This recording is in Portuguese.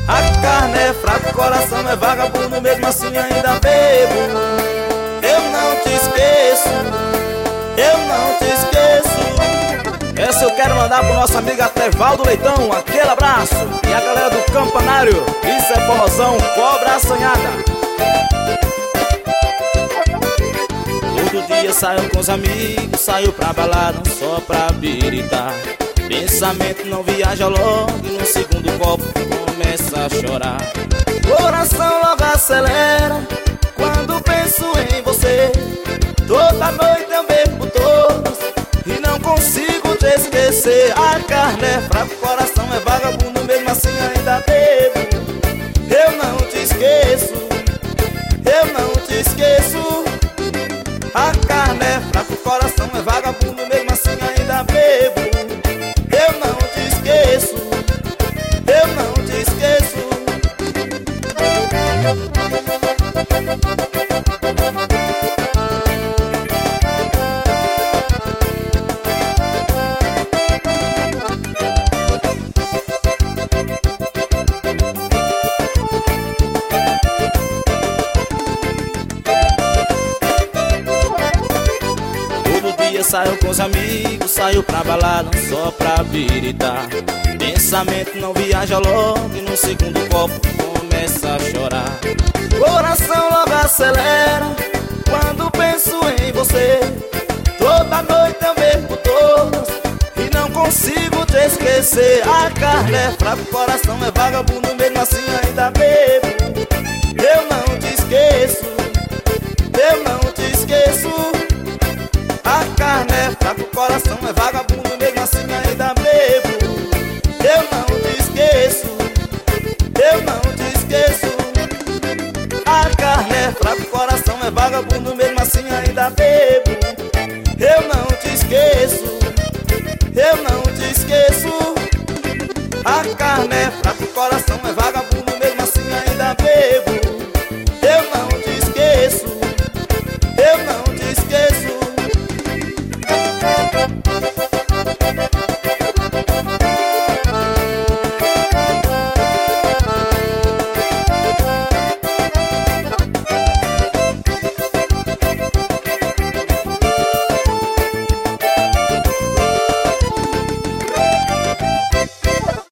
A carne é fraca, o coração é vagabundo, mesmo assim ainda bebo. Eu não te esqueço, eu não te esqueço. Essa eu quero mandar pro nosso amigo Atevaldo Leitão, aquele abraço. E a galera do Campanário, isso é forrozão, cobra assanhada. Todo dia saio com os amigos, saio pra balada só pra biritar. Pensamento não viaja logo e no segundo copo começa a chorar. Coração logo acelera quando penso em você. Toda noite eu bebo todas e não consigo te esquecer. A carne é fraca, o coração é vagabundo, mesmo assim ainda bebo. Eu não te esqueço, eu não te esqueço. A carne é fraca, o coração é vagabundo, mesmo assim ainda bebo. Eu não te esqueço, eu não te esqueço. Saio com os amigos, saio pra balada só pra biritar. Pensamento não viaja logo e no segundo copo começa a chorar. Coração logo acelera quando penso em você. Toda noite eu bebo todas e não consigo te esquecer. A carne é fraca, o coração é vagabundo, mesmo assim ainda bebo. Eu não te esqueço, eu não te esqueço. A carne é fraca, o coração é vagabundo, mesmo assim ainda bebo. Eu não te esqueço, eu não te esqueço. A carne é fraca, o coração é vagabundo, mesmo assim ainda bebo. Eu não te esqueço, eu não te esqueço. A carne é fraca, o coração é vagabundo.